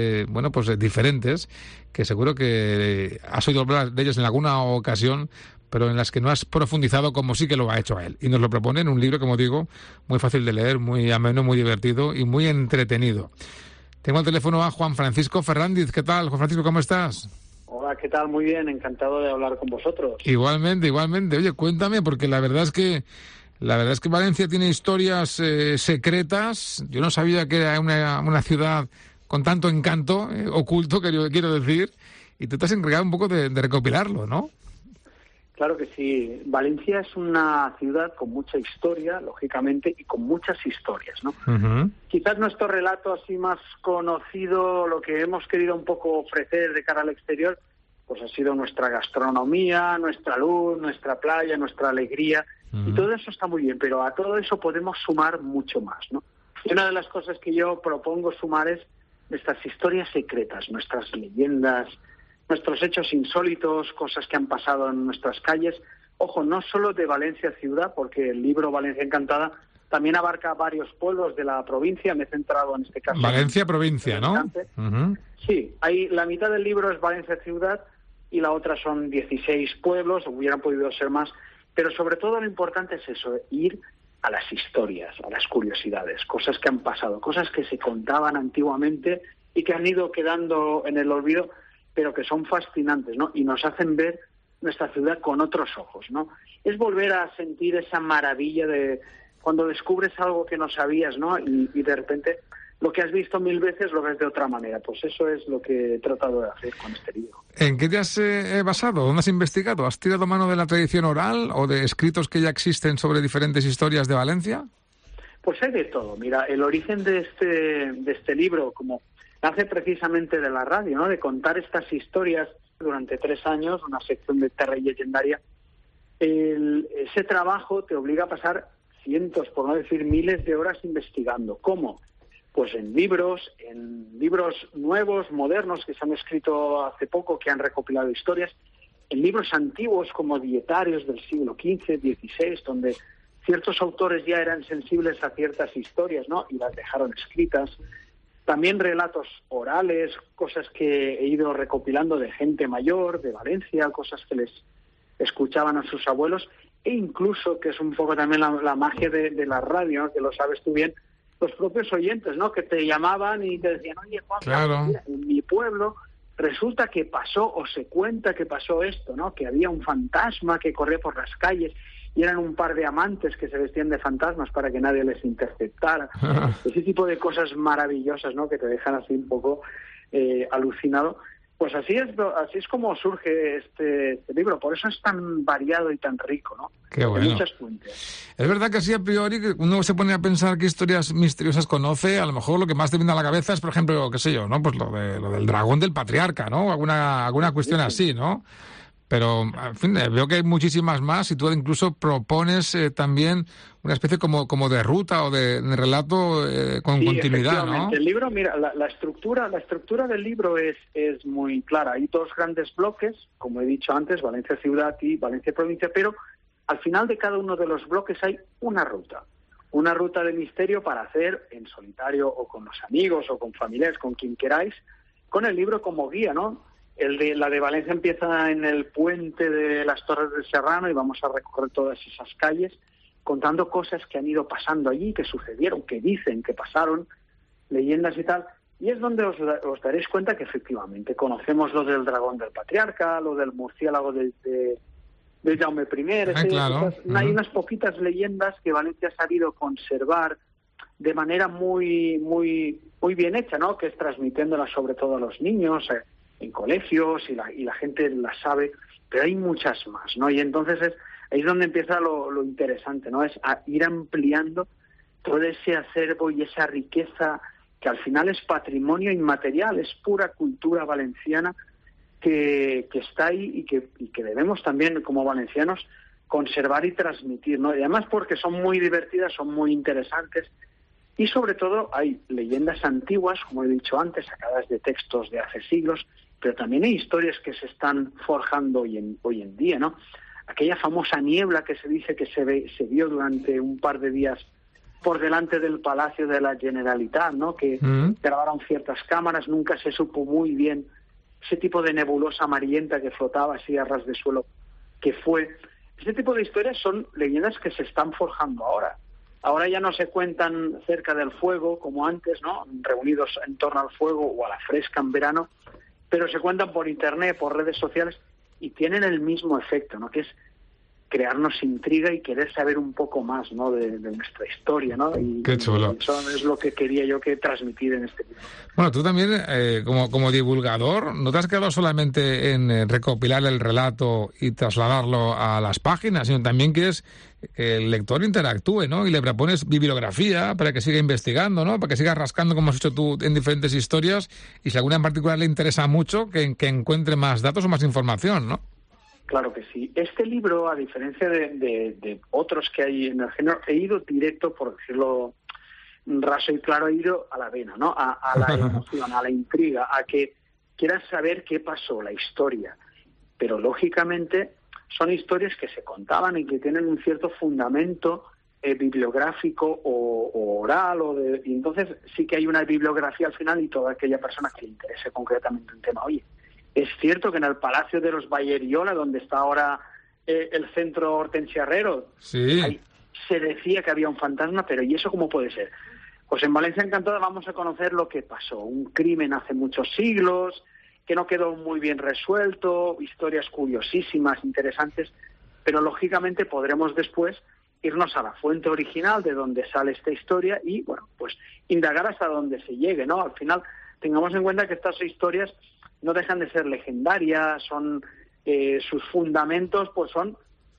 diferentes, que seguro que has oído hablar de ellas en alguna ocasión, pero en las que no has profundizado como sí que lo ha hecho él. Y nos lo propone en un libro, como digo, muy fácil de leer, muy ameno, muy divertido y muy entretenido. Tengo al teléfono a Juan Francisco Ferrandiz. ¿Qué tal, Juan Francisco? ¿Cómo estás? Hola, ¿qué tal? Muy bien, encantado de hablar con vosotros. Igualmente. Oye, cuéntame, porque la verdad es que Valencia tiene historias secretas. Yo no sabía que era una ciudad con tanto encanto oculto, quiero decir, y tú te has encargado un poco de recopilarlo, ¿no? Claro que sí. Valencia es una ciudad con mucha historia, lógicamente, y con muchas historias, ¿no? Uh-huh. Quizás nuestro relato así más conocido, lo que hemos querido un poco ofrecer de cara al exterior, pues ha sido nuestra gastronomía, nuestra luz, nuestra playa, nuestra alegría, y todo eso está muy bien, pero a todo eso podemos sumar mucho más, ¿no? Y una de las cosas que yo propongo sumar es nuestras historias secretas, nuestras leyendas, nuestros hechos insólitos, cosas que han pasado en nuestras calles. Ojo, no solo de Valencia ciudad, porque el libro Valencia Encantada también abarca varios pueblos de la provincia. Me he centrado en este caso. Valencia provincia, ¿no? Uh-huh. Sí, la mitad del libro es Valencia ciudad y la otra son 16 pueblos, hubieran podido ser más, pero sobre todo lo importante es eso, ir a las historias, a las curiosidades, cosas que han pasado, cosas que se contaban antiguamente y que han ido quedando en el olvido, pero que son fascinantes, ¿no? Y nos hacen ver nuestra ciudad con otros ojos, ¿no? Es volver a sentir esa maravilla de cuando descubres algo que no sabías, ¿no? Y de repente lo que has visto 1000 veces lo ves de otra manera. Pues eso es lo que he tratado de hacer con este libro. ¿En qué te has basado? ¿Dónde has investigado? ¿Has tirado mano de la tradición oral o de escritos que ya existen sobre diferentes historias de Valencia? Pues hay de todo. Mira, el origen de este libro, como nace precisamente de la radio, ¿no? De contar estas historias durante 3 años, una sección de Terra y Legendaria. Ese trabajo te obliga a pasar cientos, por no decir miles de horas investigando. ¿Cómo? Pues en libros nuevos, modernos, que se han escrito hace poco, que han recopilado historias, en libros antiguos como dietarios del siglo XV, XVI, donde ciertos autores ya eran sensibles a ciertas historias, ¿no? Y las dejaron escritas. También relatos orales, cosas que he ido recopilando de gente mayor, de Valencia, cosas que les escuchaban a sus abuelos, e incluso, que es un poco también la magia de la radio, ¿no? Que lo sabes tú bien, los propios oyentes, ¿no? Que te llamaban y te decían, oye, Juan, claro, mira, en mi pueblo resulta que pasó, o se cuenta que pasó esto, ¿no? Que había un fantasma que corría por las calles, y eran un par de amantes que se vestían de fantasmas para que nadie les interceptara. Ese tipo de cosas maravillosas, ¿no?, que te dejan así un poco alucinado. Pues así es como surge este libro. Por eso es tan variado y tan rico, ¿no? Qué bueno. Hay muchas fuentes. Es verdad que así a priori uno se pone a pensar qué historias misteriosas conoce. A lo mejor lo que más te viene a la cabeza es, por ejemplo, qué sé yo, ¿no? Pues lo del dragón del patriarca, ¿no? Alguna cuestión así, ¿no? Pero, en fin, veo que hay muchísimas más y tú incluso propones también una especie como de ruta o de relato con continuidad, ¿no? El libro, mira, la estructura del libro es muy clara. Hay 2 grandes bloques, como he dicho antes, Valencia ciudad y Valencia provincia, pero al final de cada uno de los bloques hay una ruta de misterio para hacer en solitario o con los amigos o con familiares, con quien queráis, con el libro como guía, ¿no? La de Valencia empieza en el puente de las Torres del Serrano y vamos a recorrer todas esas calles contando cosas que han ido pasando allí, que sucedieron, que dicen, que pasaron, leyendas y tal. Y es donde os daréis cuenta que efectivamente conocemos lo del dragón del patriarca, lo del murciélago de Jaume I. Claro. Hay unas poquitas leyendas que Valencia ha sabido conservar de manera muy, muy, muy bien hecha, ¿no? Que es transmitiéndolas sobre todo a los niños, en colegios, y la gente las sabe, pero hay muchas más, ¿no? Y entonces ahí es donde empieza lo interesante, ¿no? Es ir ampliando todo ese acervo y esa riqueza que al final es patrimonio inmaterial, es pura cultura valenciana que está ahí y que debemos también, como valencianos, conservar y transmitir, ¿no? Y además porque son muy divertidas, son muy interesantes, y sobre todo hay leyendas antiguas, como he dicho antes, sacadas de textos de hace siglos, pero también hay historias que se están forjando hoy en día, ¿no? Aquella famosa niebla que se dice que se vio durante un par de días por delante del Palacio de la Generalitat, ¿no? Que grabaron ciertas cámaras, nunca se supo muy bien ese tipo de nebulosa amarillenta que flotaba así a ras de suelo, que fue. Ese tipo de historias son leyendas que se están forjando ahora. Ahora ya no se cuentan cerca del fuego como antes, ¿no? Reunidos en torno al fuego o a la fresca en verano, pero se cuentan por internet, por redes sociales, y tienen el mismo efecto, ¿no? Que es crearnos intriga y querer saber un poco más, ¿no? de nuestra historia, ¿no? Y qué chulo. Eso es lo que quería yo que transmitir en este libro. Bueno, tú también, como divulgador, no te has quedado solamente en recopilar el relato y trasladarlo a las páginas, sino también quieres que el lector interactúe, ¿no? Y le propones bibliografía para que siga investigando, ¿no? Para que siga rascando, como has hecho tú, en diferentes historias, y si alguna en particular le interesa mucho, que encuentre más datos o más información, ¿no? Claro que sí. Este libro, a diferencia de otros que hay en el género, he ido directo, por decirlo raso y claro, he ido a la vena, ¿no? A la emoción, a la intriga, a que quieras saber qué pasó, la historia. Pero, lógicamente, son historias que se contaban y que tienen un cierto fundamento bibliográfico o oral, y entonces sí que hay una bibliografía al final, y toda aquella persona que le interese concretamente un tema, oye, es cierto que en el Palacio de los Bayeriola, donde está ahora el centro Hortensia Herrero, sí, se decía que había un fantasma, pero ¿y eso cómo puede ser? Pues en Valencia Encantada vamos a conocer lo que pasó. Un crimen hace muchos siglos, que no quedó muy bien resuelto, historias curiosísimas, interesantes, pero lógicamente podremos después irnos a la fuente original de donde sale esta historia y, bueno, pues indagar hasta donde se llegue, ¿no? Al final, tengamos en cuenta que estas historias no dejan de ser legendarias, son sus fundamentos, pues son,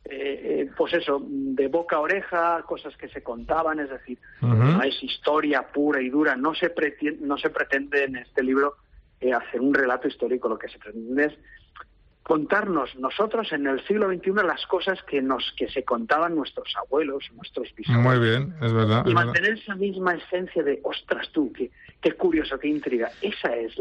pues eso, de boca a oreja, cosas que se contaban, es decir, no es historia pura y dura, no se pretende en este libro hacer un relato histórico, lo que se pretende es contarnos nosotros en el siglo XXI las cosas que se contaban nuestros abuelos, nuestros bisabuelos. Muy bien, es verdad. Y mantener esa misma esencia de, ostras tú, qué curioso, qué intriga. Esa es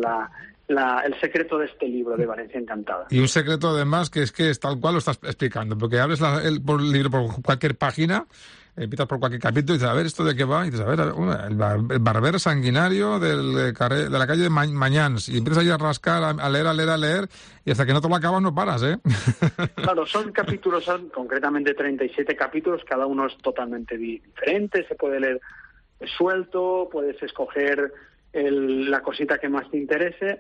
el secreto de este libro de Valencia Encantada. Y un secreto además que es tal cual lo estás explicando, porque abres el libro por cualquier página, empiezas por cualquier capítulo y dices, a ver, ¿esto de qué va? Y dices, a ver, el barber sanguinario de la calle de Mañans, y empiezas ahí a rascar, a leer, y hasta que no te lo acabas no paras, ¿eh? Claro, son concretamente 37 capítulos, cada uno es totalmente diferente, se puede leer suelto, puedes escoger la cosita que más te interese,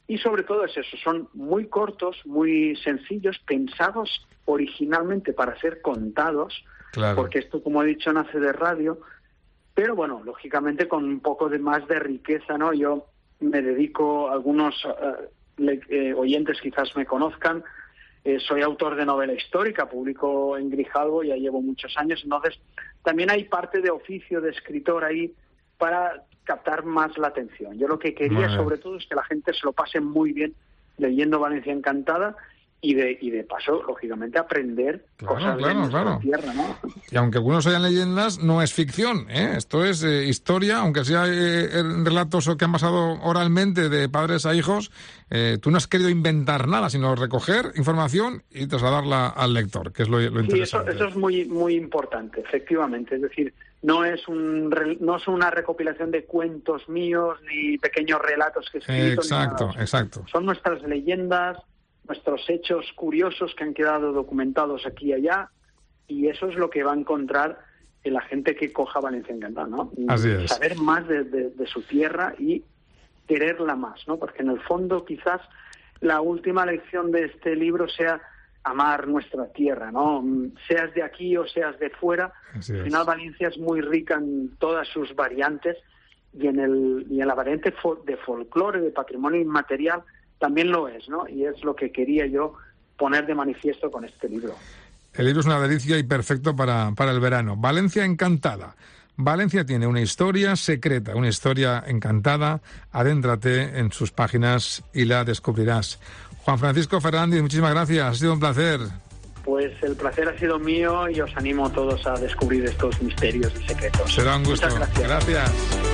Y sobre todo es eso, son muy cortos, muy sencillos, pensados originalmente para ser contados, claro. Porque esto, como he dicho, nace de radio, pero bueno, lógicamente con un poco de más de riqueza, ¿no? Yo me dedico, algunos oyentes quizás me conozcan, soy autor de novela histórica, publico en Grijalbo, ya llevo muchos años, entonces también hay parte de oficio de escritor ahí para captar más la atención. Yo lo que quería sobre todo es que la gente se lo pase muy bien leyendo Valencia Encantada y de paso, lógicamente, aprender cosas de nuestra tierra, ¿no? Y aunque algunos sean leyendas, no es ficción, ¿eh? Esto es historia, aunque sea relatos que han pasado oralmente de padres a hijos. Tú no has querido inventar nada, sino recoger información y trasladarla al lector, que es lo interesante. Sí, eso es muy, muy importante, efectivamente. Es decir, no es una recopilación de cuentos míos ni pequeños relatos que he escrito. Exacto. Son nuestras leyendas, nuestros hechos curiosos que han quedado documentados aquí y allá, y eso es lo que va a encontrar en la gente que coja Valencia Encantada, ¿no? Así es. Saber más de su tierra y quererla más, ¿no? Porque en el fondo quizás la última lección de este libro sea amar nuestra tierra, ¿no? Seas de aquí o seas de fuera, al final Valencia es muy rica en todas sus variantes y en la variante de folclore, de patrimonio inmaterial, también lo es, ¿no? Y es lo que quería yo poner de manifiesto con este libro. El libro es una delicia y perfecto para el verano. Valencia Encantada. Valencia tiene una historia secreta, una historia encantada. Adéntrate en sus páginas y la descubrirás. Juan Francisco Fernández, muchísimas gracias. Ha sido un placer. Pues el placer ha sido mío y os animo a todos a descubrir estos misterios y secretos. Será un gusto. Muchas gracias.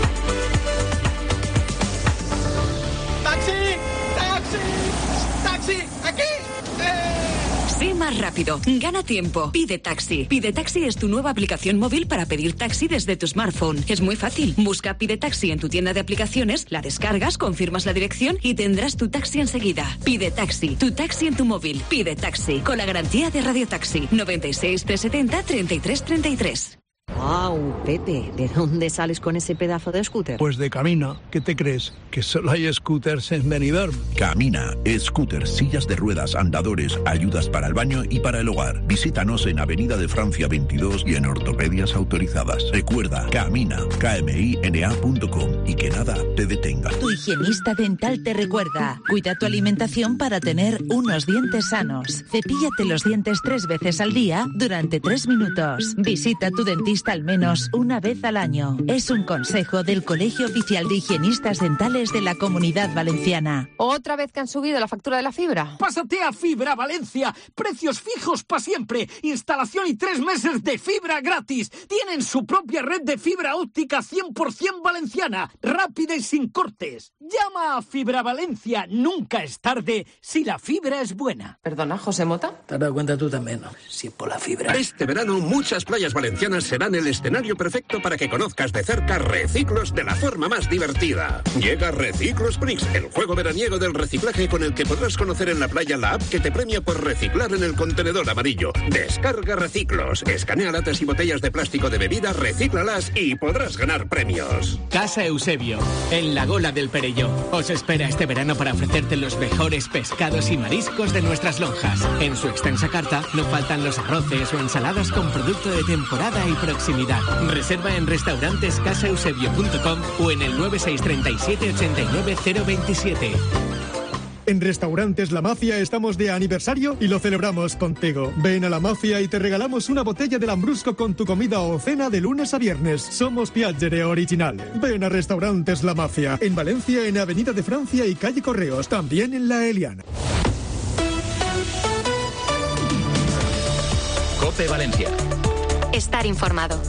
¡Taxi! ¡Aquí! Sé más rápido, gana tiempo, pide taxi. Pide Taxi es tu nueva aplicación móvil para pedir taxi desde tu smartphone. Es muy fácil. Busca Pide Taxi en tu tienda de aplicaciones, la descargas, confirmas la dirección y tendrás tu taxi enseguida. Pide Taxi, tu taxi en tu móvil. Pide Taxi, con la garantía de Radio Taxi. 96 370 33 33. Wow, Pepe, ¿de dónde sales con ese pedazo de scooter? Pues de Camina. ¿Qué te crees? ¿Que solo hay scooters en Benidorm? Camina, scooters, sillas de ruedas, andadores, ayudas para el baño y para el hogar. Visítanos en Avenida de Francia 22 y en ortopedias autorizadas. Recuerda, Camina, kmina.com y que nada te detenga. Tu higienista dental te recuerda. Cuida tu alimentación para tener unos dientes sanos. Cepíllate los dientes 3 veces al día durante 3 minutos. Visita a tu dentista al menos una vez al año. Es un consejo del Colegio Oficial de Higienistas Dentales de la Comunidad Valenciana. ¿Otra vez que han subido la factura de la fibra? Pásate a Fibra Valencia. Precios fijos para siempre. Instalación y 3 meses de fibra gratis. Tienen su propia red de fibra óptica 100% valenciana. Rápida y sin cortes. Llama a Fibra Valencia. Nunca es tarde si la fibra es buena. Perdona, José Mota. Te has dado cuenta tú también, ¿no? Si por la fibra. Este verano muchas playas valencianas serán el escenario perfecto para que conozcas de cerca Reciclos de la forma más divertida. Llega Reciclo Springs, el juego veraniego del reciclaje con el que podrás conocer en la playa la app que te premia por reciclar en el contenedor amarillo. Descarga Reciclos, escanea latas y botellas de plástico de bebida, recíclalas y podrás ganar premios. Casa Eusebio, en la Gola del Perelló. Os espera este verano para ofrecerte los mejores pescados y mariscos de nuestras lonjas. En su extensa carta no faltan los arroces o ensaladas con producto de temporada y proximidad. Reserva en restaurantescasaeusebio.com o en el 9637 89 027. En Restaurantes La Mafia estamos de aniversario y lo celebramos contigo. Ven a La Mafia y te regalamos una botella de Lambrusco con tu comida o cena de lunes a viernes. Somos Piaggere Original. Ven a Restaurantes La Mafia. En Valencia, en Avenida de Francia y Calle Correos. También en La Eliana. COPE Valencia. Estar informado.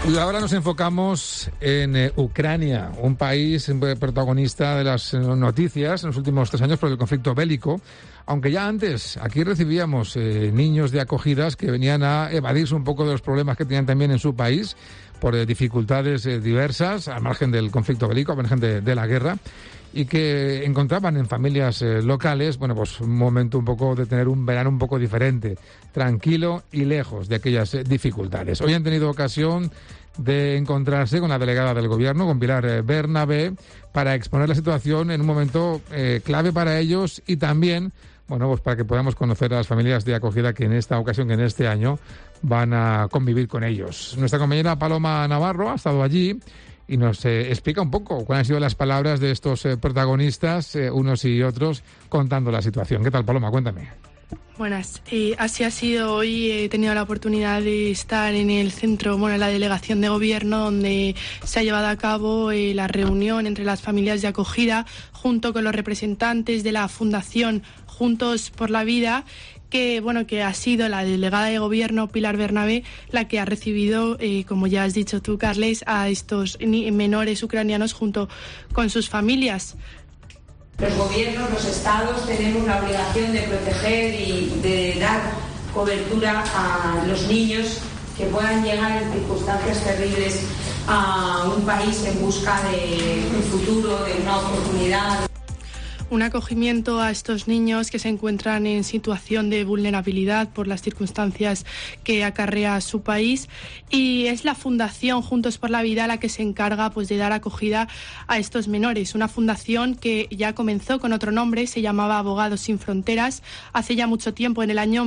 Y ahora nos enfocamos en Ucrania, un país protagonista de las noticias en los últimos 3 años por el conflicto bélico. Aunque ya antes aquí recibíamos niños de acogidas que venían a evadirse un poco de los problemas que tenían también en su país por dificultades diversas, al margen del conflicto bélico, al margen de la guerra, y que encontraban en familias locales, bueno, pues un momento un poco de tener un verano un poco diferente, tranquilo y lejos de aquellas dificultades. Hoy han tenido ocasión de encontrarse con la delegada del Gobierno, con Pilar Bernabé, para exponer la situación en un momento clave para ellos y también, bueno, pues para que podamos conocer a las familias de acogida que en esta ocasión, que en este año, van a convivir con ellos. Nuestra compañera Paloma Navarro ha estado allí y nos explica un poco cuáles han sido las palabras de estos protagonistas, unos y otros, contando la situación. ¿Qué tal, Paloma? Cuéntame. Buenas. Así ha sido hoy. He tenido la oportunidad de estar en el centro, bueno, en la delegación de gobierno, donde se ha llevado a cabo la reunión entre las familias de acogida, junto con los representantes de la Fundación Juntos por la Vida, que ha sido la delegada de gobierno, Pilar Bernabé, la que ha recibido, como ya has dicho tú, Carles, a estos menores ucranianos junto con sus familias. Los gobiernos, los estados, tenemos la obligación de proteger y de dar cobertura a los niños que puedan llegar en circunstancias terribles a un país en busca de un futuro, de una oportunidad. Un acogimiento a estos niños que se encuentran en situación de vulnerabilidad por las circunstancias que acarrea su país, y es la Fundación Juntos por la Vida la que se encarga de dar acogida a estos menores. Una fundación que ya comenzó con otro nombre, se llamaba Abogados Sin Fronteras, hace ya mucho tiempo, en el año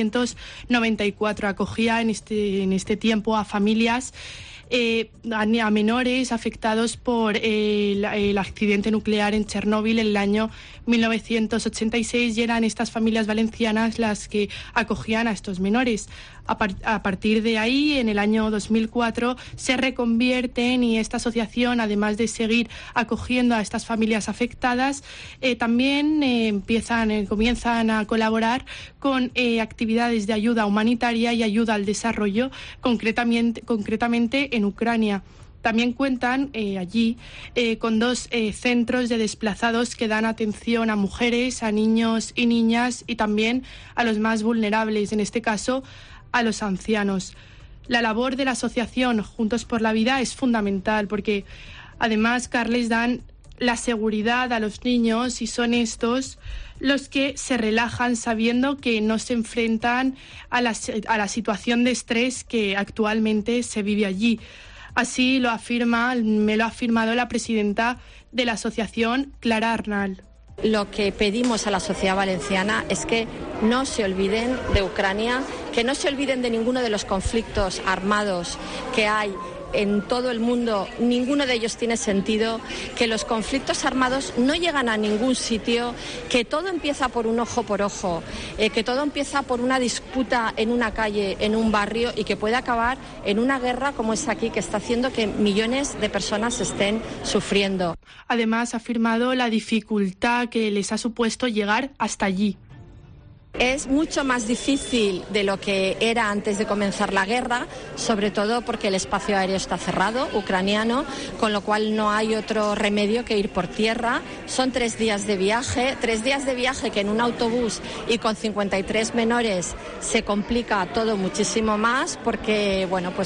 1994. Acogía en este tiempo a familias, a menores afectados por el accidente nuclear en Chernóbil en el año 1986, y eran estas familias valencianas las que acogían a estos menores. A partir de ahí, en el año 2004, se reconvierten, y esta asociación, además de seguir acogiendo a estas familias afectadas, también comienzan a colaborar con actividades de ayuda humanitaria y ayuda al desarrollo, concretamente en Ucrania. También cuentan allí con 2 centros de desplazados que dan atención a mujeres, a niños y niñas, y también a los más vulnerables, en este caso a los ancianos. La labor de la asociación Juntos por la Vida es fundamental porque además, Carles, dan la seguridad a los niños, y son estos los que se relajan sabiendo que no se enfrentan a la situación de estrés que actualmente se vive allí. Así me lo ha afirmado la presidenta de la asociación, Clara Arnal. Lo que pedimos a la sociedad valenciana es que no se olviden de Ucrania, que no se olviden de ninguno de los conflictos armados que hay en todo el mundo. Ninguno de ellos tiene sentido, que los conflictos armados no llegan a ningún sitio, que todo empieza por un ojo por ojo, que todo empieza por una disputa en una calle, en un barrio, y que puede acabar en una guerra como es aquí, que está haciendo que millones de personas estén sufriendo. Además, ha afirmado la dificultad que les ha supuesto llegar hasta allí. Es mucho más difícil de lo que era antes de comenzar la guerra, sobre todo porque el espacio aéreo está cerrado, ucraniano, con lo cual no hay otro remedio que ir por tierra. Son 3 días de viaje, 3 días de viaje que en un autobús y con 53 menores se complica todo muchísimo más porque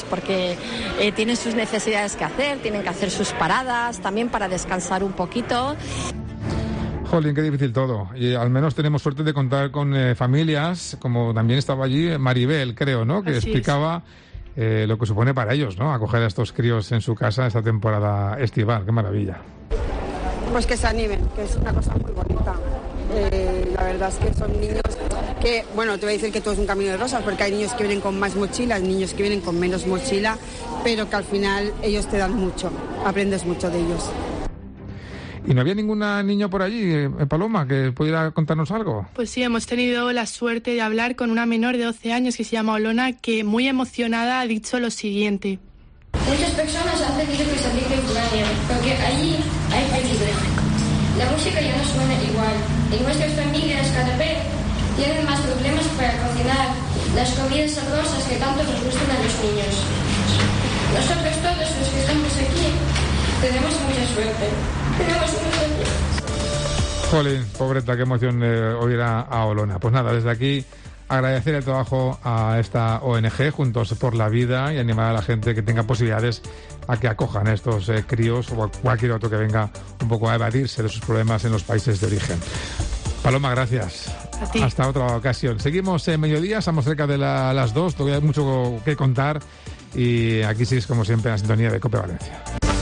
tienen sus necesidades que hacer, tienen que hacer sus paradas, también para descansar un poquito. Jolín, qué difícil todo. Y al menos tenemos suerte de contar con familias, como también estaba allí Maribel, creo, ¿no? Que explicaba lo que supone para ellos, ¿no? Acoger a estos críos en su casa esta temporada estival. Qué maravilla. Pues que se animen, que es una cosa muy bonita. La verdad es que son niños que, bueno, te voy a decir que todo es un camino de rosas, porque hay niños que vienen con más mochila, niños que vienen con menos mochila, pero que al final ellos te dan mucho, aprendes mucho de ellos. ¿Y no había ninguna niña por allí, Paloma, que pudiera contarnos algo? Pues sí, hemos tenido la suerte de hablar con una menor de 12 años que se llama Olona, que muy emocionada ha dicho lo siguiente. Muchas personas han tenido que salir de Ucrania, porque allí hay peligro. La música ya no suena igual, y nuestras familias cada vez tienen más problemas para cocinar las comidas sabrosas que tanto nos gustan a los niños. Nosotros todos los que estamos aquí tenemos mucha suerte. Tenemos mucha suerte. Jolín, pobreta, qué emoción oír a Olona. Pues nada, desde aquí agradecer el trabajo a esta ONG, Juntos por la Vida, y animar a la gente que tenga posibilidades a que acojan a estos críos o a cualquier otro que venga un poco a evadirse de sus problemas en los países de origen. Paloma, gracias. A ti. Hasta otra ocasión. Seguimos en mediodía, estamos cerca de las 2, todavía hay mucho que contar y aquí sigues como siempre en la sintonía de COPE Valencia.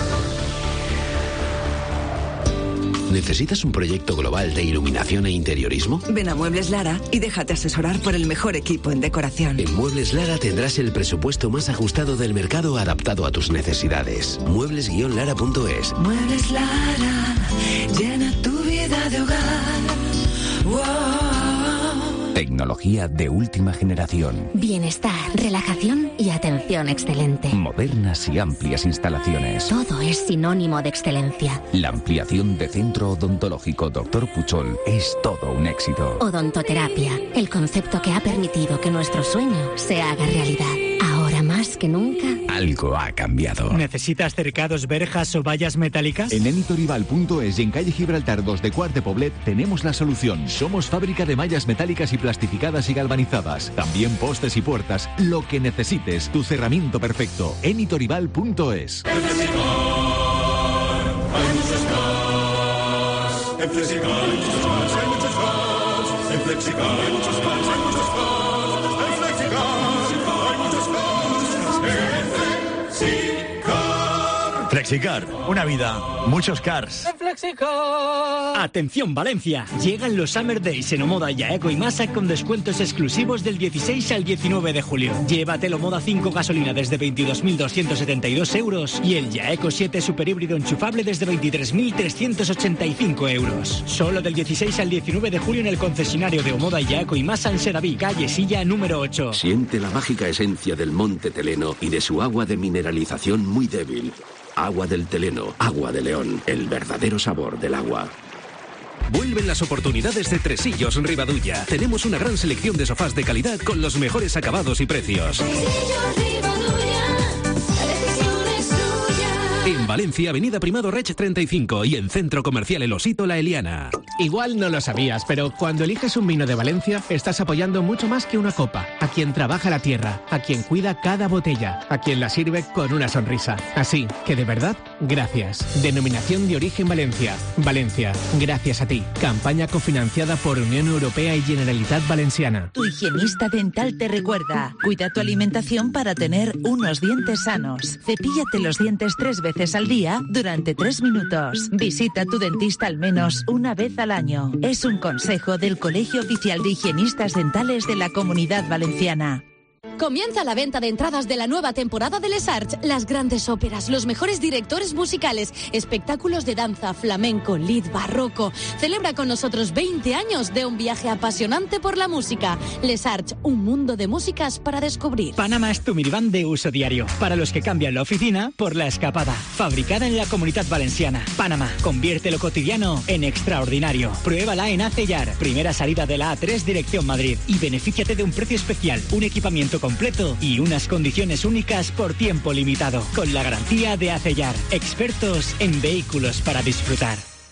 ¿Necesitas un proyecto global de iluminación e interiorismo? Ven a Muebles Lara y déjate asesorar por el mejor equipo en decoración. En Muebles Lara tendrás el presupuesto más ajustado del mercado adaptado a tus necesidades. Muebles-lara.es. Muebles Lara, llena tu vida de hogar. Wow. Tecnología de última generación. Bienestar, relajación y atención excelente. Modernas y amplias instalaciones. Todo es sinónimo de excelencia. La ampliación de Centro Odontológico Dr. Puchol es todo un éxito. Odontoterapia, el concepto que ha permitido que nuestro sueño se haga realidad. Ahora más que nunca, algo ha cambiado. ¿Necesitas cercados, verjas o vallas metálicas? En Enitorival.es y en calle Gibraltar 2 de Quart de Poblet tenemos la solución. Somos fábrica de mallas metálicas y plastificadas y galvanizadas. También postes y puertas. Lo que necesites, tu cerramiento perfecto. Enitorival.es. En Flexicar hay muchos cars, hay muchos cars. En Flexicar hay muchos cars, hay muchos cars. En Flexicar hay muchos cars. En Flexicar. Flexicar, una vida, muchos cars. En Flexicar. Atención Valencia, llegan los Summer Days en Omoda, Yaeco y Masa con descuentos exclusivos del 16 al 19 de julio. Llévatelo Moda 5 gasolina desde 22.272 euros y el Yaeco 7 superhíbrido enchufable desde 23.385 euros. Solo del 16 al 19 de julio en el concesionario de Omoda, Yaeco y Masa en Seraví, calle Silla número 8. Siente la mágica esencia del Monte Teleno y de su agua de mineralización muy débil. Agua del Teleno, agua de León, el verdadero sabor del agua. Vuelven las oportunidades de Tresillos Ribadulla. Tenemos una gran selección de sofás de calidad con los mejores acabados y precios. En Valencia, Avenida Primado Reig 35 y en Centro Comercial El Osito La Eliana. Igual no lo sabías, pero cuando eliges un vino de Valencia, estás apoyando mucho más que una copa. A quien trabaja la tierra, a quien cuida cada botella, a quien la sirve con una sonrisa. Así que de verdad, gracias. Denominación de origen Valencia. Valencia, gracias a ti. Campaña cofinanciada por Unión Europea y Generalitat Valenciana. Tu higienista dental te recuerda: cuida tu alimentación para tener unos dientes sanos. Cepíllate los dientes 3 veces al día durante 3 minutos. Visita tu dentista al menos una vez al año. Es un consejo del Colegio Oficial de Higienistas Dentales de la Comunidad Valenciana. Comienza la venta de entradas de la nueva temporada de Les Arts. Las grandes óperas, los mejores directores musicales, espectáculos de danza, flamenco, lied, barroco. Celebra con nosotros 20 años de un viaje apasionante por la música. Les Arts, un mundo de músicas para descubrir. Panamá es tu minivan de uso diario. Para los que cambian la oficina por la escapada. Fabricada en la Comunidad Valenciana. Panamá, convierte lo cotidiano en extraordinario. Pruébala en Acellar. Primera salida de la A3 dirección Madrid. Y benefíciate de un precio especial, un equipamiento completo y unas condiciones únicas por tiempo limitado, con la garantía de Acellar, expertos en vehículos para disfrutar.